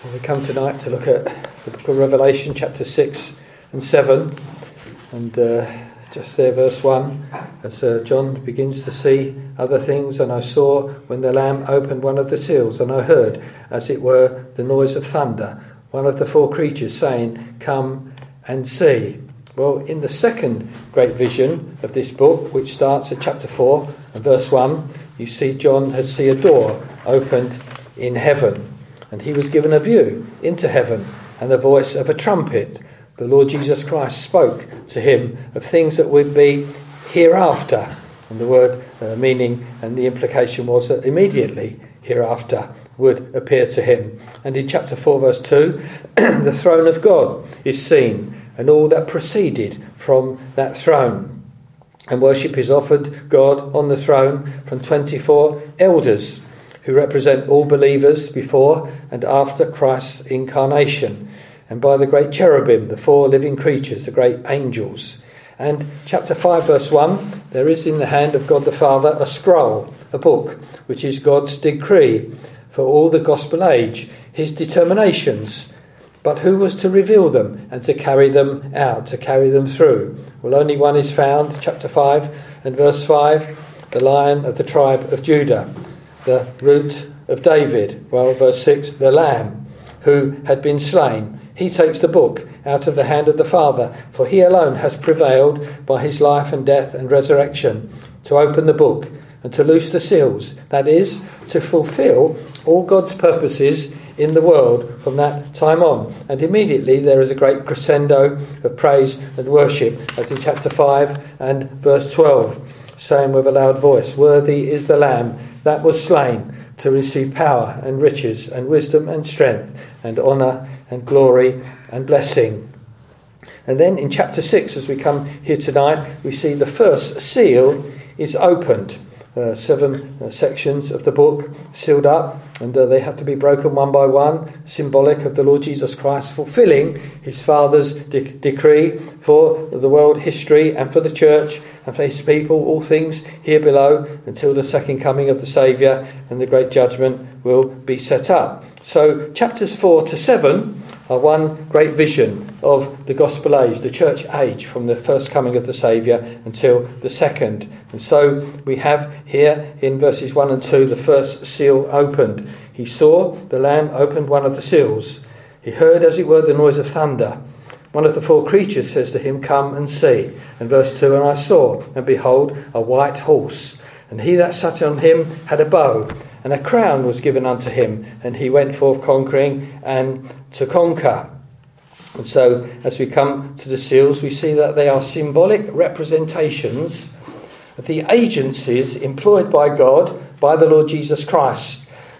We come tonight to look at the book of Revelation, chapter 6 and 7, and just there, verse 1, as John begins to see other things. And I saw when the Lamb opened one of the seals, and I heard, as it were, the noise of thunder, one of the four creatures saying, "Come and see." Well, in the second great vision of this book, which starts at chapter 4 and verse 1, you see John has seen a door opened in heaven. And he was given a view into heaven, and the voice of a trumpet. The Lord Jesus Christ spoke to him of things that would be hereafter. And the word meaning and the implication was that immediately hereafter would appear to him. And in chapter 4 verse 2, the throne of God is seen, and all that proceeded from that throne. And worship is offered God on the throne from 24 elders, who represent all believers before and after Christ's incarnation, and by the great cherubim, the four living creatures, the great angels. And chapter 5 verse 1, there is in the hand of God the Father a scroll, a book, which is God's decree for all the gospel age, his determinations. But who was to reveal them and to carry them out, to carry them through? Well, only one is found, chapter 5 and verse 5, the Lion of the tribe of Judah, the root of David. Well, verse 6, the Lamb who had been slain. He takes the book out of the hand of the Father, for he alone has prevailed by his life and death and resurrection to open the book and to loose the seals, that is, to fulfill all God's purposes in the world from that time on. And immediately there is a great crescendo of praise and worship, as in chapter 5 and verse 12, saying with a loud voice, "Worthy is the Lamb that was slain to receive power and riches and wisdom and strength and honour and glory and blessing." And then in chapter 6, as we come here tonight, we see the first seal is opened. 7 sections of the book sealed up, and they have to be broken one by one, symbolic of the Lord Jesus Christ fulfilling his Father's decree for the world history and for the church and for his people, all things here below, until the second coming of the Saviour and the great judgment will be set up. So chapters 4 to 7 are one great vision of the gospel age, the church age, from the first coming of the Saviour until the second. And so we have here in verses 1 and 2 the first seal opened. He saw the Lamb opened one of the seals. He heard, as it were, the noise of thunder. One of the four creatures says to him, "Come and see." And verse 2, "And I saw, and behold, a white horse. And he that sat on him had a bow, and a crown was given unto him. And he went forth conquering and to conquer." And so, as we come to the seals, we see that they are symbolic representations of the agencies employed by God, by the Lord Jesus Christ,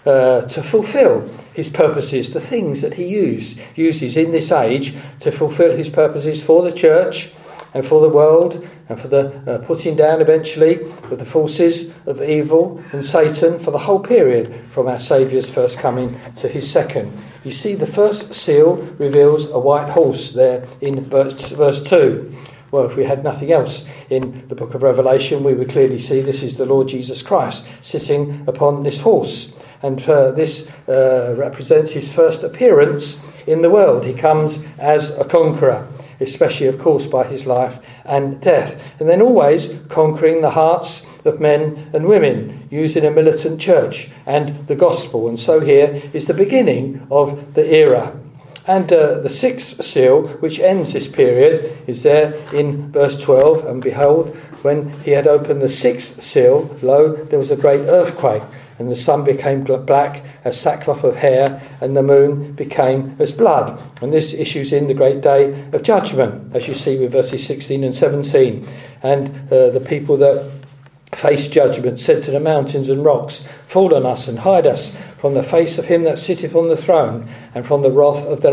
to fulfill his purposes, the things that he uses in this age to fulfill his purposes for the church and for the world, and for the putting down eventually of the forces of evil and Satan for the whole period from our Saviour's first coming to his second. You see, the first seal reveals a white horse there in verse 2. Well, if we had nothing else in the book of Revelation, we would clearly see this is the Lord Jesus Christ sitting upon this horse. And this represents his first appearance in the world. He comes as a conqueror, especially, of course, by his life and death. And then always conquering the hearts of men and women, using a militant church and the gospel. And so here is the beginning of the era. And the sixth seal, which ends this period, is there in verse 12. "And behold, when he had opened the sixth seal, lo, there was a great earthquake, and the sun became black as sackcloth of hair, and the moon became as blood." And this issues in the great day of judgment, as you see with verses 16 and 17. And the people that face judgment said to the mountains and rocks, "Fall on us and hide us from the face of him that sitteth on the throne, and from the wrath of the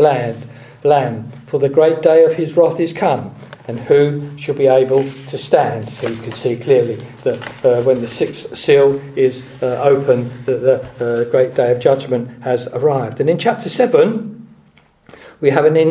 Lamb. For the great day of his wrath is come, and who shall be able to stand?" So you can see clearly that when the sixth seal is open, that the great day of judgment has arrived. And in chapter 7, we have an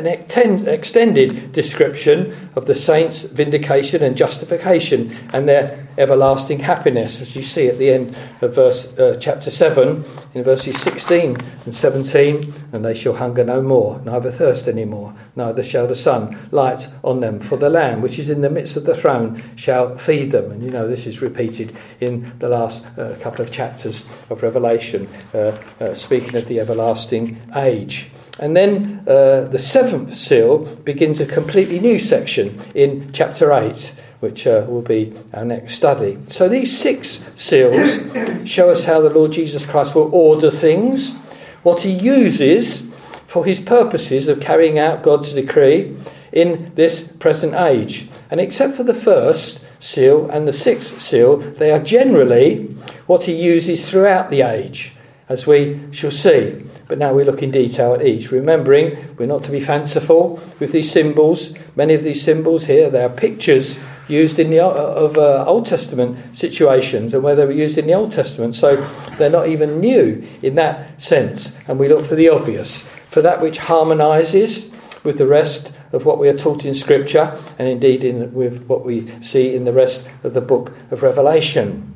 extended description of the saints' vindication and justification and their everlasting happiness, as you see at the end of chapter 7, in verses 16 and 17. And they shall hunger no more, neither thirst any more, neither shall the sun light on them. For the Lamb, which is in the midst of the throne, shall feed them. And this is repeated in the last couple of chapters of Revelation, speaking of the everlasting age. And then the seventh seal begins a completely new section in chapter 8, which will be our next study. So these 6 seals show us how the Lord Jesus Christ will order things, what he uses for his purposes of carrying out God's decree in this present age. And except for the first seal and the 6th seal, they are generally what he uses throughout the age, as we shall see. But now we look in detail at each, remembering we're not to be fanciful with these symbols. Many of these symbols here, they are pictures used in the Old Testament situations, and where they were used in the Old Testament, so they're not even new in that sense. And we look for the obvious, for that which harmonises with the rest of what we are taught in Scripture, and indeed with what we see in the rest of the book of Revelation.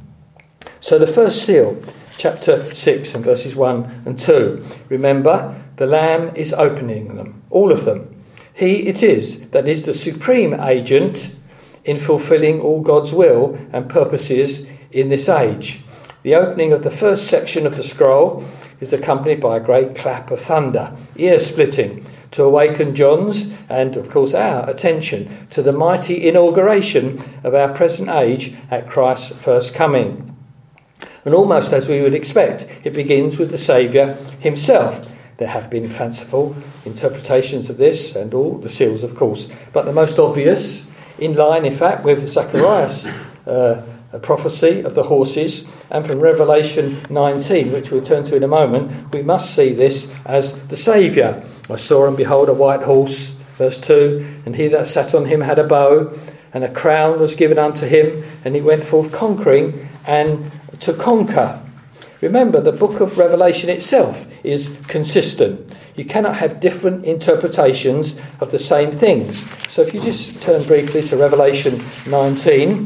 So the first seal, chapter 6 and verses 1 and 2. Remember, the Lamb is opening them, all of them. He it is that is the supreme agent in fulfilling all God's will and purposes in this age. The opening of the first section of the scroll is accompanied by a great clap of thunder, ear-splitting, to awaken John's and, of course, our attention to the mighty inauguration of our present age at Christ's first coming. And almost as we would expect, it begins with the Saviour himself. There have been fanciful interpretations of this and all the seals, of course, but the most obvious, in line, in fact, with Zacharias' prophecy of the horses, and from Revelation 19, which we'll turn to in a moment, we must see this as the Saviour. I saw and behold a white horse, verse 2, and he that sat on him had a bow, and a crown was given unto him, and he went forth conquering and to conquer. Remember, the book of Revelation itself is consistent. You cannot have different interpretations of the same things. So if you just turn briefly to Revelation 19,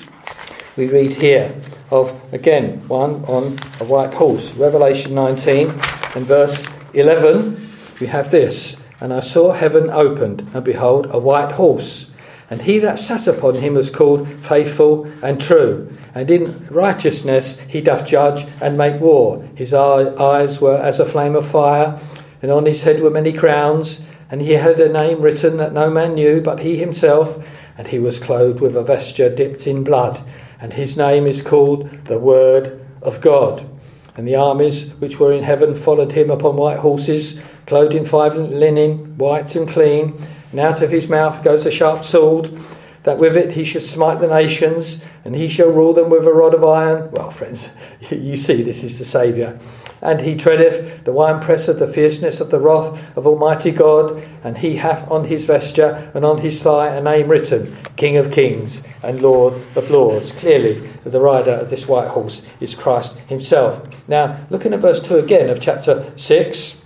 we read here of, again, one on a white horse. Revelation 19 and verse 11, we have this. And I saw heaven opened, and behold, a white horse. And he that sat upon him was called Faithful and True. And in righteousness he doth judge and make war. His eyes were as a flame of fire, and on his head were many crowns. And he had a name written that no man knew but he himself. And he was clothed with a vesture dipped in blood. And his name is called the Word of God. And the armies which were in heaven followed him upon white horses, clothed in fine linen, white and clean. And out of his mouth goes a sharp sword, that with it he shall smite the nations, and he shall rule them with a rod of iron. Well, friends, you see this is the Saviour. And he treadeth the winepress of the fierceness of the wrath of Almighty God, and he hath on his vesture and on his thigh a name written, King of Kings and Lord of Lords. Clearly, the rider of this white horse is Christ himself. Now, looking at verse 2 again of chapter 6,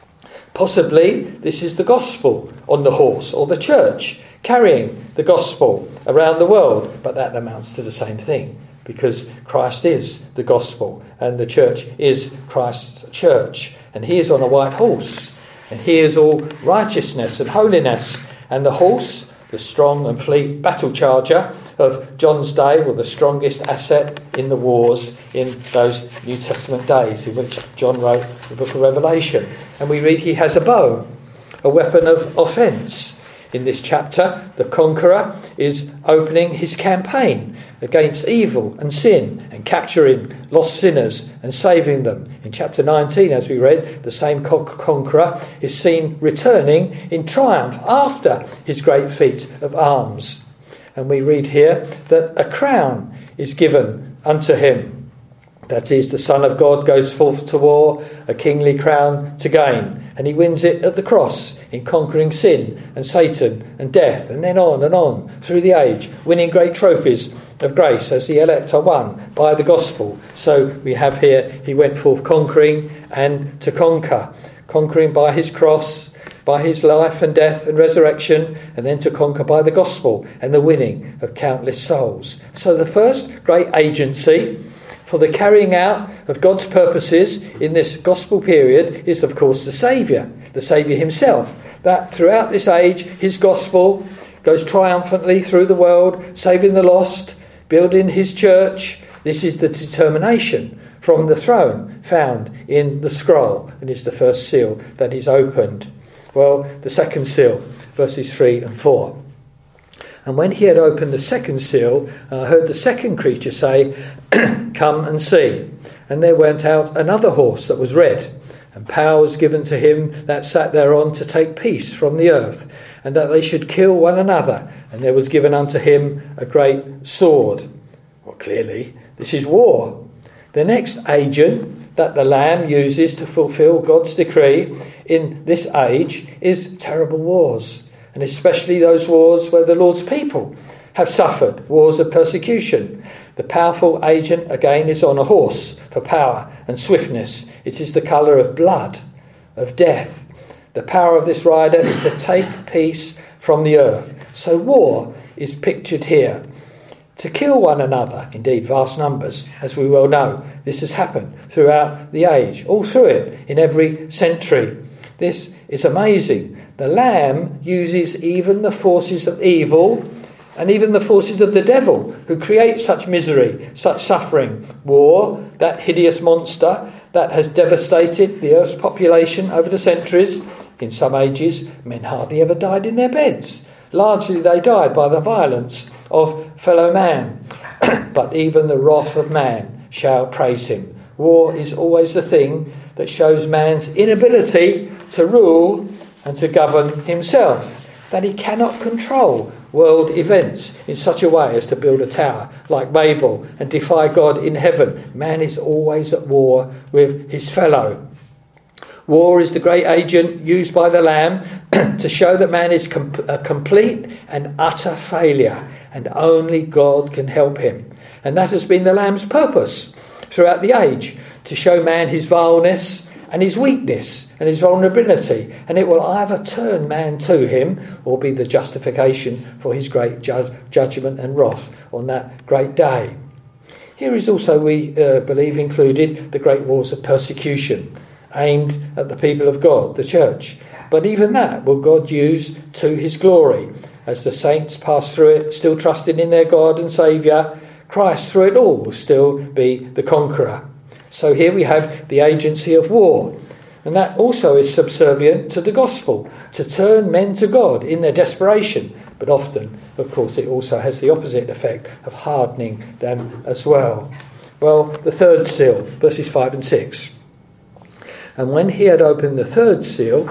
possibly this is the gospel on the horse, or the church carrying the gospel around the world, but that amounts to the same thing, because Christ is the gospel and the church is Christ's church, and he is on a white horse, and he is all righteousness and holiness. And the horse, the strong and fleet battle charger of John's day, were the strongest asset in the wars in those New Testament days in which John wrote the book of Revelation. And we read he has a bow, a weapon of offence. In this chapter, the conqueror is opening his campaign against evil and sin and capturing lost sinners and saving them. In chapter 19, as we read, the same conqueror is seen returning in triumph after his great feat of arms. And we read here that a crown is given unto him. That is, the Son of God goes forth to war, a kingly crown to gain. And he wins it at the cross in conquering sin and Satan and death, and then on through the age, winning great trophies of grace as the elect are won by the gospel. So we have here, he went forth conquering and to conquer. Conquering by his cross, by his life and death and resurrection, and then to conquer by the gospel and the winning of countless souls. So the first great agency for the carrying out of God's purposes in this gospel period is, of course, the Saviour himself. That throughout this age, his gospel goes triumphantly through the world, saving the lost, building his church. This is the determination from the throne found in the scroll, and is the first seal that is opened. Well, the second seal, verses 3 and 4. And when he had opened the second seal, I heard the second creature say, "Come and see." And there went out another horse that was red, and power was given to him that sat thereon to take peace from the earth, and that they should kill one another. And there was given unto him a great sword. Well, clearly, this is war. The next agent that the Lamb uses to fulfill God's decree in this age is terrible wars, and especially those wars where the Lord's people have suffered, wars of persecution. The powerful agent again is on a horse for power and swiftness. It is the colour of blood, of death. The power of this rider is to take peace from the earth. So war is pictured here. To kill one another, indeed vast numbers, as we well know. This has happened throughout the age, all through it, in every century. This is amazing. The Lamb uses even the forces of evil and even the forces of the devil who create such misery, such suffering. War, that hideous monster that has devastated the earth's population over the centuries. In some ages, men hardly ever died in their beds. Largely they died by the violence of fellow man. But even the wrath of man shall praise him. War is always the thing that shows man's inability to rule and to govern himself, that he cannot control world events in such a way as to build a tower like Babel and defy God in heaven. Man is always at war with his fellow. War is the great agent used by the Lamb to show that man is a complete and utter failure, and only God can help him. And that has been the Lamb's purpose throughout the age, to show man his vileness and his weakness and his vulnerability, and it will either turn man to him or be the justification for his great judgment and wrath on that great day. Here is also, we believe, included the great wars of persecution aimed at the people of God, the church. But even that will God use to his glory, as the saints pass through it, still trusting in their God and Saviour. Christ through it all will still be the conqueror. So here we have the agency of war, and that also is subservient to the gospel, to turn men to God in their desperation. But often, of course, it also has the opposite effect of hardening them as well. Well, the third seal, verses 5 and 6. And when he had opened the third seal,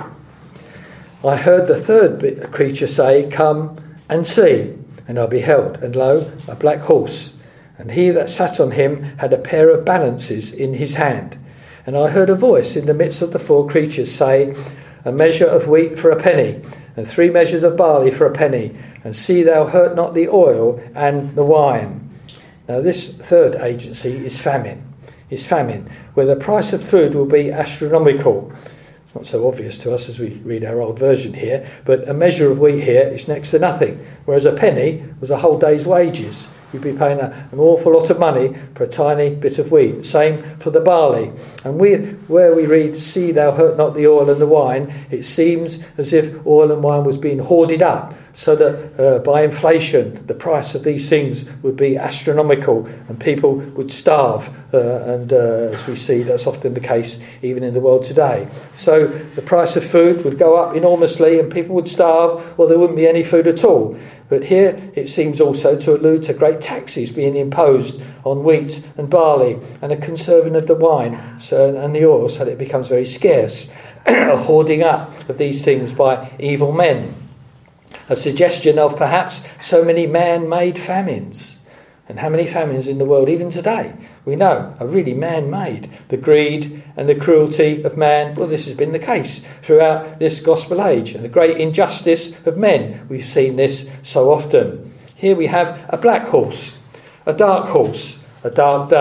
I heard the third creature say, "Come and see." And I beheld, and lo, a black horse, and he that sat on him had a pair of balances in his hand. And I heard a voice in the midst of the four creatures say, "A measure of wheat for a penny, and 3 measures of barley for a penny, and see thou hurt not the oil and the wine." Now this third agency is famine, where the price of food will be astronomical. It's not so obvious to us as we read our old version here, but a measure of wheat here is next to nothing, whereas a penny was a whole day's wages. You'd be paying an awful lot of money for a tiny bit of wheat. Same for the barley. And where we read, "See thou hurt not the oil and the wine," it seems as if oil and wine was being hoarded up, so that by inflation the price of these things would be astronomical and people would starve. And as we see, that's often the case even in the world today. So the price of food would go up enormously and people would starve, or there wouldn't be any food at all. But here it seems also to allude to great taxes being imposed on wheat and barley, and a conserving of the wine and the oil, so that it becomes very scarce. A hoarding up of these things by evil men. A suggestion of perhaps so many man-made famines. And how many famines in the world even today, we know, are really man-made. The greed and the cruelty of man, well, this has been the case throughout this gospel age. And the great injustice of men, we've seen this so often. Here we have a black horse, a dark day,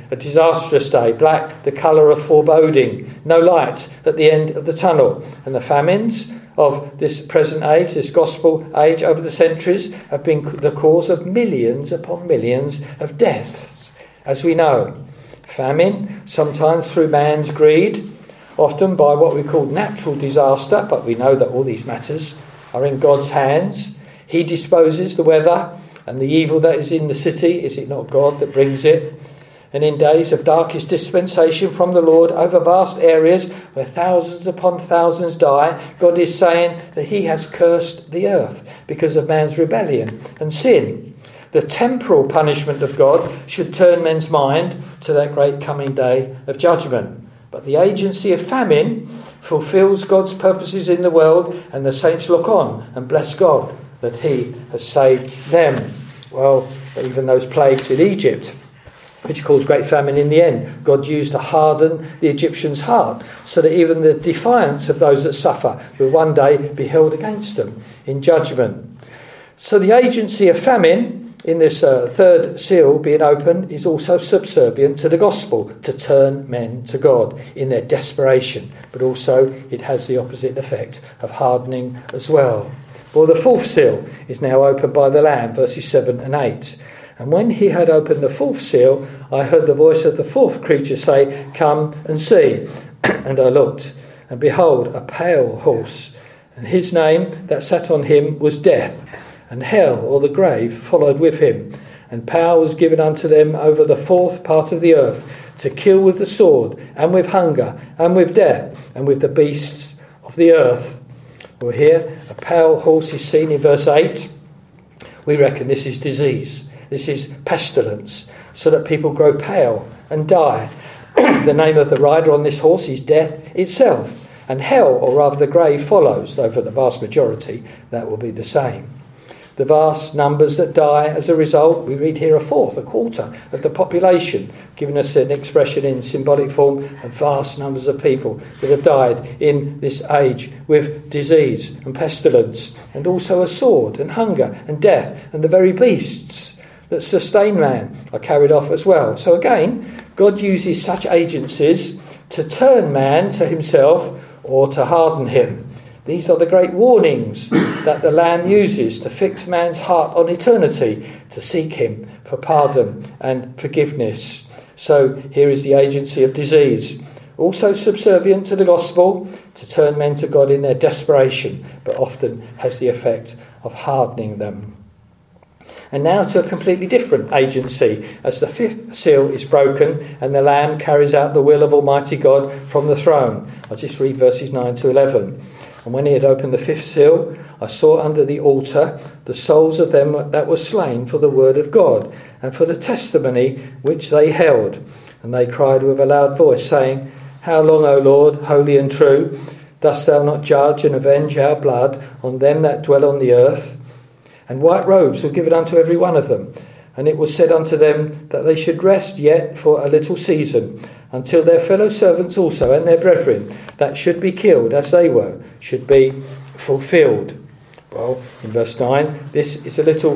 a disastrous day, black, the colour of foreboding, no light at the end of the tunnel. And the famines of this present age, this gospel age over the centuries, have been the cause of millions upon millions of deaths, as we know. Famine, sometimes through man's greed, often by what we call natural disaster, but we know that all these matters are in God's hands. He disposes the weather and the evil that is in the city. Is it not God that brings it? And in days of darkest dispensation from the Lord over vast areas where thousands upon thousands die, God is saying that he has cursed the earth because of man's rebellion and sin. The temporal punishment of God should turn men's mind to that great coming day of judgment. But the agency of famine fulfills God's purposes in the world, and the saints look on and bless God that he has saved them. Well, even those plagues in Egypt, which caused great famine in the end, God used to harden the Egyptians' heart, so that even the defiance of those that suffer will one day be held against them in judgment. So the agency of famine in this third seal being opened is also subservient to the gospel, to turn men to God in their desperation, but also it has the opposite effect of hardening as well. Well, the fourth seal is now opened by the Lamb, verses 7 and 8. And when he had opened the fourth seal, I heard the voice of the fourth creature say, "Come and see." And I looked, and behold, a pale horse, and his name that sat on him was Death, and hell, or the grave, followed with him. And power was given unto them over the fourth part of the earth, to kill with the sword, and with hunger, and with death, and with the beasts of the earth. Well, here, a pale horse is seen in verse 8. We reckon this is disease. This is pestilence, so that people grow pale and die. The name of the rider on this horse is Death itself. And hell, or rather the grave, follows, though for the vast majority that will be the same. The vast numbers that die as a result, we read here a quarter of the population, giving us an expression in symbolic form of vast numbers of people that have died in this age with disease and pestilence, and also a sword and hunger and death, and the very beasts that sustain man are carried off as well. So again, God uses such agencies to turn man to himself or to harden him. These are the great warnings that the Lamb uses to fix man's heart on eternity, to seek him for pardon and forgiveness. So here is the agency of disease, also subservient to the gospel, to turn men to God in their desperation, but often has the effect of hardening them. And now to a completely different agency, as the fifth seal is broken and the Lamb carries out the will of Almighty God from the throne. I'll just read verses 9 to 11. And when he had opened the fifth seal, I saw under the altar the souls of them that were slain for the word of God and for the testimony which they held. And they cried with a loud voice, saying, How long, O Lord, holy and true, dost thou not judge and avenge our blood on them that dwell on the earth? And white robes were given unto every one of them. And it was said unto them that they should rest yet for a little season, until their fellow servants also and their brethren that should be killed as they were should be fulfilled. Well, in verse 9, this is a little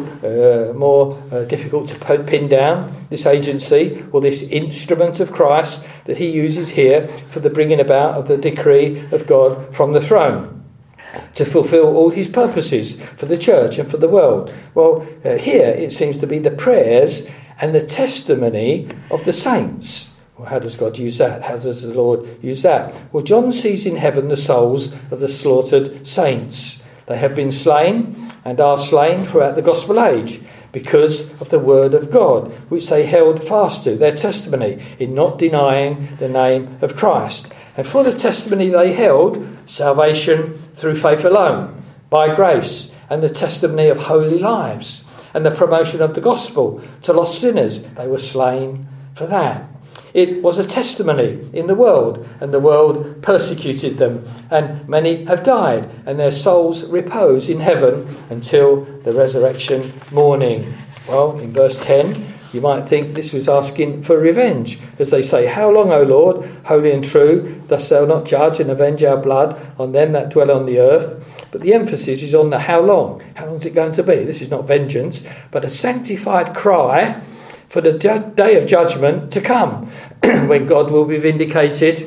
more difficult to pin down, this agency, or this instrument of Christ that he uses here for the bringing about of the decree of God from the throne, to fulfill all his purposes for the church and for the world. Well, here it seems to be the prayers and the testimony of the saints. Well, how does God use that? How does the Lord use that? Well, John sees in heaven the souls of the slaughtered saints. They have been slain and are slain throughout the gospel age because of the word of God, which they held fast to, their testimony, in not denying the name of Christ. And for the testimony they held, salvation through faith alone, by grace, and the testimony of holy lives, and the promotion of the gospel to lost sinners, they were slain for that. It was a testimony in the world, and the world persecuted them, and many have died, and their souls repose in heaven until the resurrection morning. Well, in verse 10, you might think this was asking for revenge, as they say, How long, O Lord, holy and true, dost thou not judge and avenge our blood on them that dwell on the earth? But the emphasis is on the how long. How long is it going to be? This is not vengeance, but a sanctified cry for the day of judgment to come, when God will be vindicated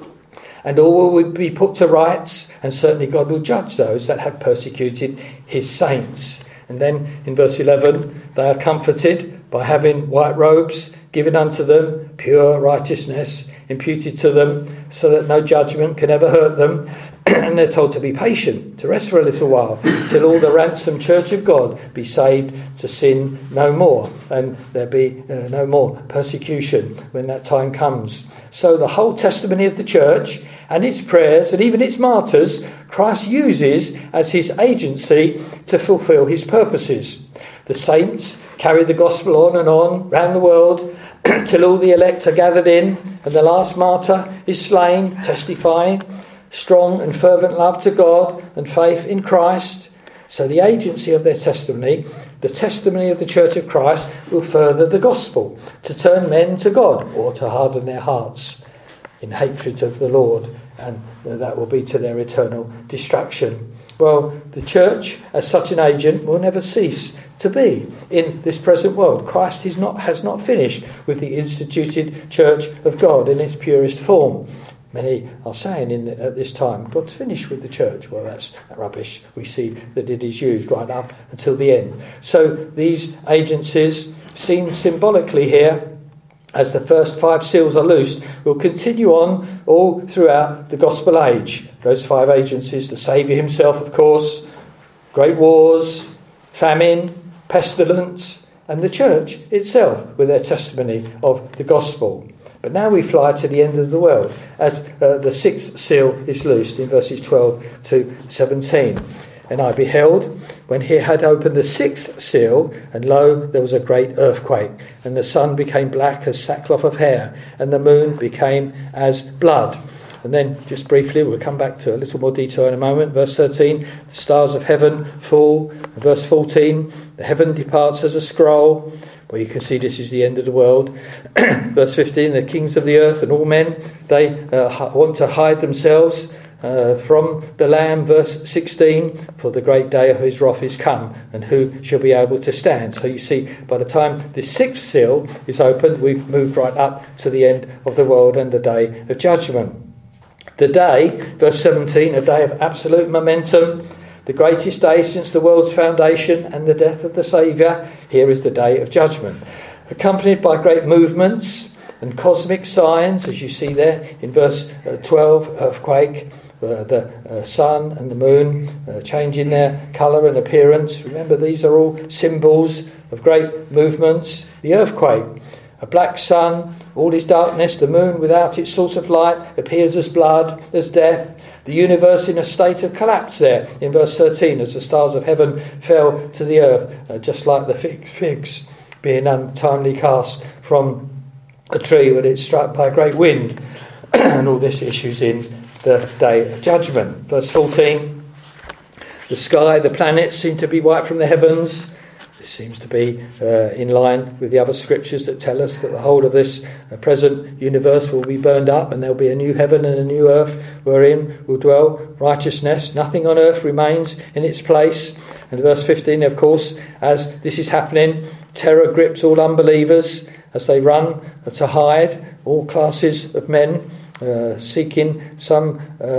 and all will be put to rights, and certainly God will judge those that have persecuted his saints. And then in verse 11, they are comforted by having white robes given unto them, pure righteousness imputed to them, so that no judgment can ever hurt them. And they're told to be patient, to rest for a little while, till all the ransomed church of God be saved, to sin no more, and there be no more persecution when that time comes. So the whole testimony of the church and its prayers and even its martyrs, Christ uses as his agency to fulfill his purposes. The saints carry the gospel on round the world till all the elect are gathered in, and the last martyr is slain, testifying strong and fervent love to God and faith in Christ. So the agency of their testimony, the testimony of the Church of Christ, will further the gospel, to turn men to God or to harden their hearts in hatred of the Lord, and that will be to their eternal destruction. Well, the church as such an agent will never cease to be in this present world. Christ has not finished with the instituted church of God in its purest form. Many are saying at this time, God's finished with the church. Well, that's rubbish. We see that it is used right up until the end. So these agencies, seen symbolically here, as the first 5 seals are loosed, will continue on all throughout the gospel age. Those 5 agencies, the Saviour himself, of course, great wars, famine, pestilence, and the church itself with their testimony of the gospel. But now we fly to the end of the world as the 6th seal is loosed in verses 12 to 17. And I beheld, when he had opened the 6th seal, and lo, there was a great earthquake, and the sun became black as sackcloth of hair, and the moon became as blood. And then, just briefly, we'll come back to a little more detail in a moment. Verse 13, the stars of heaven fall. And verse 14, the heaven departs as a scroll. Well, you can see this is the end of the world. Verse 15, the kings of the earth and all men, they want to hide themselves from the Lamb. Verse 16, for the great day of his wrath is come, and who shall be able to stand? So you see, by the time the 6th seal is opened, we've moved right up to the end of the world and the day of judgment. The day, verse 17, a day of absolute momentum, the greatest day since the world's foundation and the death of the Saviour. Here is the day of judgment, accompanied by great movements and cosmic signs, as you see there in verse 12, earthquake, the sun and the moon changing their colour and appearance. Remember, these are all symbols of great movements. The earthquake, a black sun, all is darkness, the moon without its source of light appears as blood, as death. The universe in a state of collapse there in verse 13 as the stars of heaven fell to the earth, just like the figs being untimely cast from a tree when it's struck by a great wind. And all this issues in the day of judgment. Verse 14, the sky, the planets seem to be wiped from the heavens. This seems to be in line with the other scriptures that tell us that the whole of this present universe will be burned up, and there'll be a new heaven and a new earth wherein will dwell righteousness. Nothing on earth remains in its place. And verse 15, of course, as this is happening, terror grips all unbelievers as they run to hide, all classes of men seeking some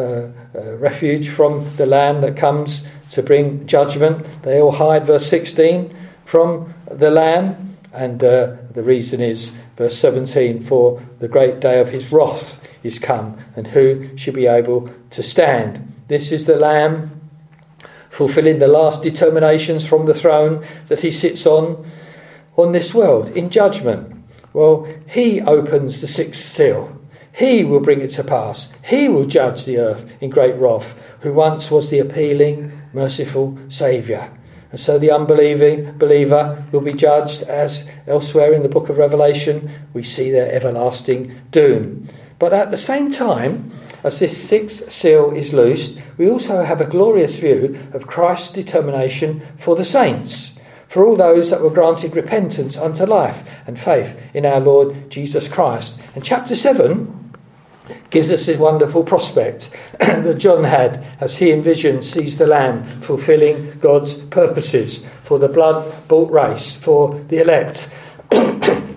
refuge from the Lamb that comes to bring judgment. They all hide, verse 16, from the Lamb, and the reason is verse 17, for the great day of his wrath is come, and who shall be able to stand? This is the Lamb fulfilling the last determinations from the throne that he sits on this world in judgment. Well, he opens the 6th seal. He will bring it to pass. He will judge the earth in great wrath, who once was the appealing, merciful Saviour. And so the unbelieving believer will be judged, as elsewhere in the book of Revelation we see their everlasting doom. But at the same time, as this 6th seal is loosed, we also have a glorious view of Christ's determination for the saints, for all those that were granted repentance unto life and faith in our Lord Jesus Christ. And chapter 7 gives us this wonderful prospect that John had as he envisioned, sees the Lamb fulfilling God's purposes for the blood-bought race, for the elect.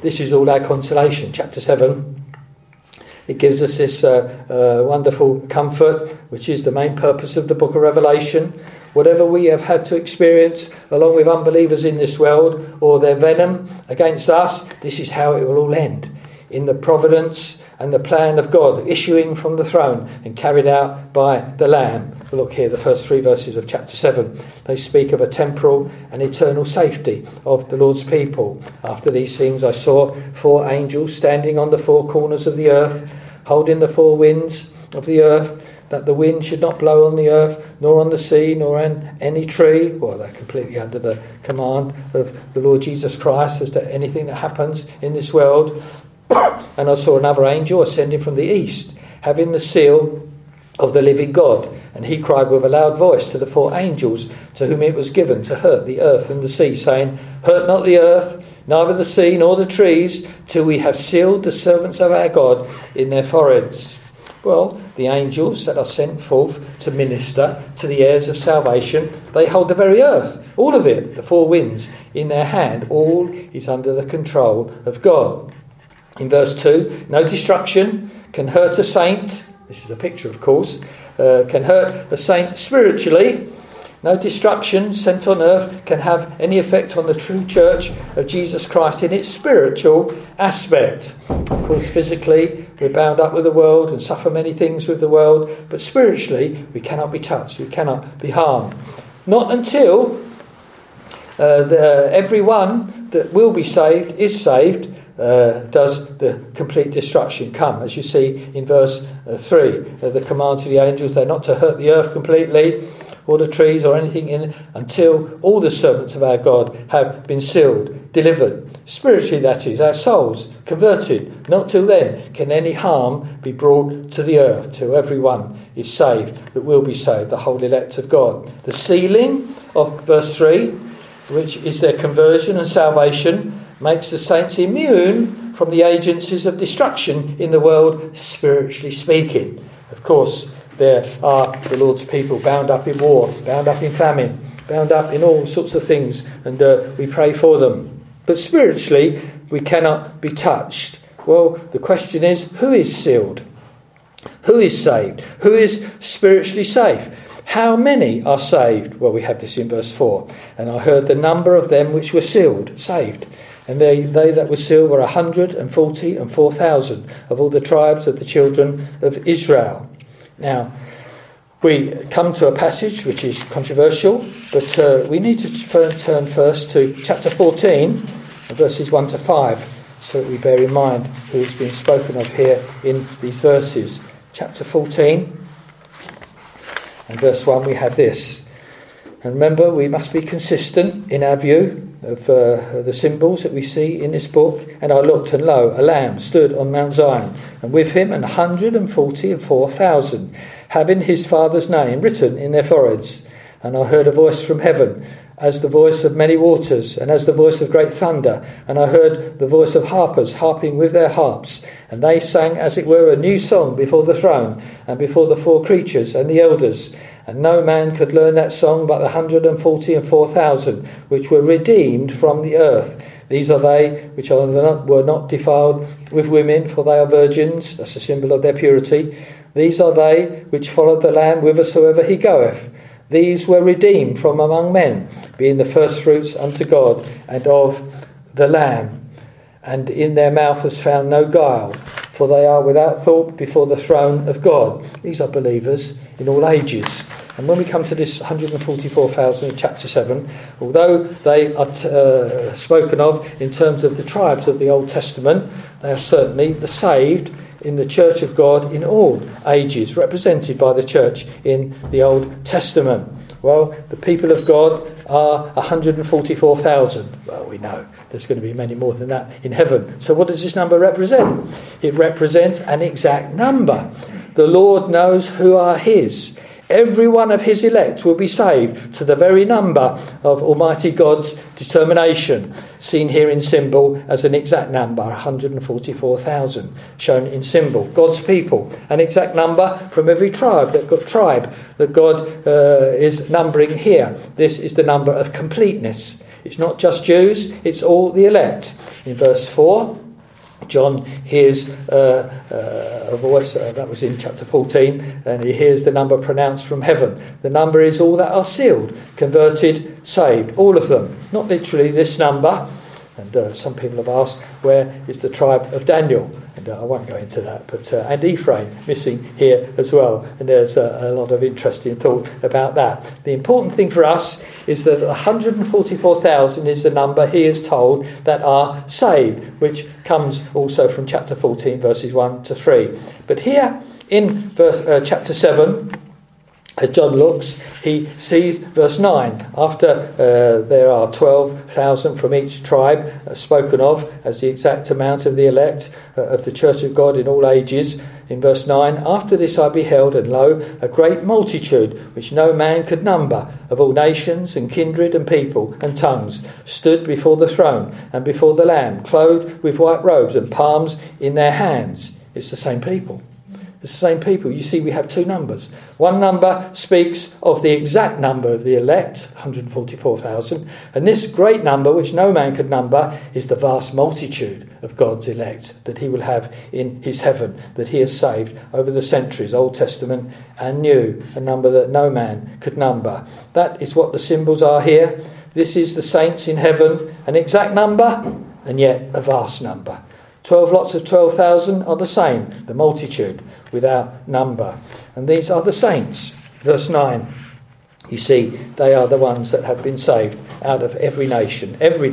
this is all our consolation. Chapter 7, it gives us this wonderful comfort, which is the main purpose of the book of Revelation. Whatever we have had to experience along with unbelievers in this world, or their venom against us, this is how it will all end. In the providence and the plan of God, issuing from the throne and carried out by the Lamb. Look here, the first 3 verses of chapter 7. They speak of a temporal and eternal safety of the Lord's people. After these things I saw 4 angels standing on the 4 corners of the earth, holding the 4 winds of the earth, that the wind should not blow on the earth, nor on the sea, nor on any tree. Well, they're completely under the command of the Lord Jesus Christ as to anything that happens in this world. And I saw another angel ascending from the east, having the seal of the living God. And he cried with a loud voice to the 4 angels to whom it was given to hurt the earth and the sea, saying, Hurt not the earth, neither the sea, nor the trees, till we have sealed the servants of our God in their foreheads. Well, the angels that are sent forth to minister to the heirs of salvation, they hold the very earth, all of it, the 4 winds in their hand. All is under the control of God. In verse 2, no destruction can hurt a saint. This is a picture, of course. Can hurt a saint spiritually. No destruction sent on earth can have any effect on the true church of Jesus Christ in its spiritual aspect. Of course, physically, we're bound up with the world and suffer many things with the world, but spiritually, we cannot be touched, we cannot be harmed. Not until everyone that will be saved is saved, does the complete destruction come. As you see in verse 3, the command to the angels, they're not to hurt the earth completely, or the trees, or anything in it, until all the servants of our God have been sealed, delivered. Spiritually, that is, our souls converted. Not till then can any harm be brought to the earth, till everyone is saved that will be saved, the whole elect of God. The sealing of verse 3, which is their conversion and salvation, makes the saints immune from the agencies of destruction in the world, spiritually speaking. Of course, there are the Lord's people bound up in war, bound up in famine, bound up in all sorts of things, and we pray for them. But spiritually, we cannot be touched. Well, the question is, who is sealed? Who is saved? Who is spiritually safe? How many are saved? Well, we have this in verse 4. And I heard the number of them which were sealed, saved. And they that were sealed were 144,000 of all the tribes of the children of Israel. Now, we come to a passage which is controversial, but we need to turn first to chapter 14, verses 1 to 5, so that we bear in mind who is being spoken of here in these verses. Chapter 14 and verse 1, we have this. And remember, we must be consistent in our view of the symbols that we see in this book. And I looked, and lo, a lamb stood on Mount Zion, and with him 144,000, having his father's name written in their foreheads. And I heard a voice from heaven, as the voice of many waters, and as the voice of great thunder. And I heard the voice of harpers harping with their harps. And they sang, as it were, a new song before the throne, and before the 4 creatures and the elders. And no man could learn that song but the 144,000 which were redeemed from the earth. These are they which were not defiled with women, for they are virgins. That's a symbol of their purity. These are they which followed the Lamb whithersoever he goeth. These were redeemed from among men, being the firstfruits unto God and of the Lamb. And in their mouth was found no guile, for they are without thought before the throne of God. These are believers in all ages. And when we come to this 144,000 in chapter 7, although they are spoken of in terms of the tribes of the Old Testament, they are certainly the saved in the church of God in all ages, represented by the church in the Old Testament. Well, the people of God are 144,000. Well, we know there's going to be many more than that in heaven. So what does this number represent? It represents an exact number. The Lord knows who are his. Every one of his elect will be saved to the very number of Almighty God's determination, seen here in symbol as an exact number, 144,000, shown in symbol. God's people, an exact number from every tribe that God is numbering here. This is the number of completeness. It's not just Jews, it's all the elect. In verse 4, John hears a voice, that was in chapter 14, and he hears the number pronounced from heaven. The number is all that are sealed, converted, saved, all of them. Not literally this number. And some people have asked, where is the tribe of Daniel? And I won't go into that, but and Ephraim missing here as well. And there's a lot of interesting thought about that. The important thing for us is that 144,000 is the number he is told that are saved, which comes also from chapter 14, verses 1 to 3. But here in chapter 7, as John looks, he sees verse 9. After there are 12,000 from each tribe spoken of as the exact amount of the elect of the church of God in all ages. In verse 9, after this I beheld, and lo, a great multitude, which no man could number, of all nations and kindred and people and tongues, stood before the throne and before the Lamb, clothed with white robes and palms in their hands. It's the same people. It's the same people. You see, we have two numbers. One number speaks of the exact number of the elect, 144,000. And this great number, which no man could number, is the vast multitude of God's elect that he will have in his heaven, that he has saved over the centuries, Old Testament and New, a number that no man could number. That is what the symbols are here. This is the saints in heaven, an exact number, and yet a vast number. 12 lots of 12,000 are the same, the multitude without number. And these are the saints. Verse 9, you see, they are the ones that have been saved out of every nation, every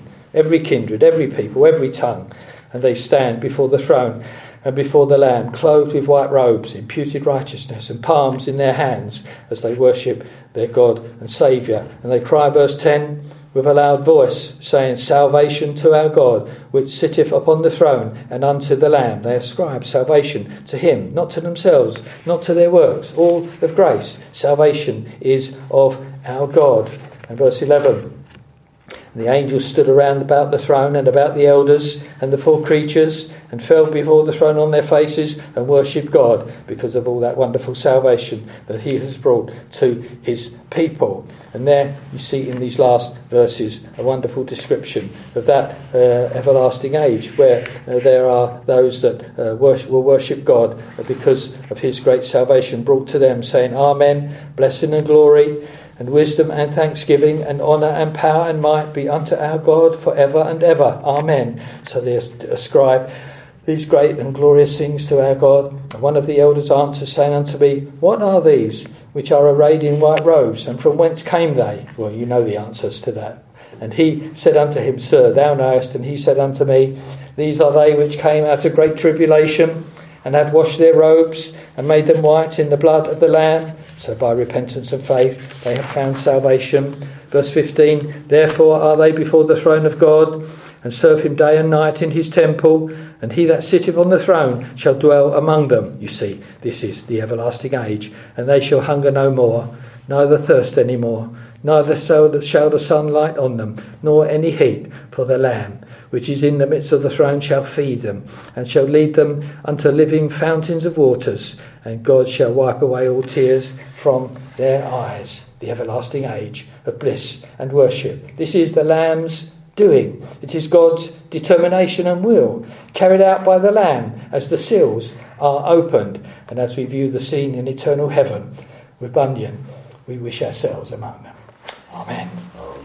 kindred, every people, every tongue. And they stand before the throne and before the Lamb, clothed with white robes, imputed righteousness, and palms in their hands as they worship their God and Saviour. And they cry, verse 10, with a loud voice, saying, salvation to our God, which sitteth upon the throne, and unto the Lamb. They ascribe salvation to him, not to themselves, not to their works, all of grace. Salvation is of our God. And verse 11, and the angels stood around about the throne and about the elders and the four creatures, and fell before the throne on their faces and worshipped God because of all that wonderful salvation that he has brought to his people. And there you see in these last verses a wonderful description of that everlasting age where there are those that will worship God because of his great salvation brought to them, saying, Amen, blessing and glory and wisdom and thanksgiving and honour and power and might be unto our God for ever and ever. Amen. So they ascribe these great and glorious things to our God. And one of the elders answered, saying unto me, what are these which are arrayed in white robes, and from whence came they? Well, you know the answers to that. And he said unto him, Sir, thou knowest. And he said unto me, these are they which came out of great tribulation, and had washed their robes, and made them white in the blood of the Lamb. So by repentance and faith they have found salvation. Verse 15, therefore are they before the throne of God, and serve him day and night in his temple, and he that sitteth on the throne shall dwell among them. You see, this is the everlasting age, and they shall hunger no more, neither thirst any more, neither shall the sun light on them, nor any heat, for the Lamb, which is in the midst of the throne, shall feed them, and shall lead them unto living fountains of waters, and God shall wipe away all tears from their eyes. The everlasting age of bliss and worship. This is the Lamb's doing. It is God's determination and will, carried out by the Lamb as the seals are opened. And as we view the scene in eternal heaven with Bunyan, we wish ourselves among them. Amen.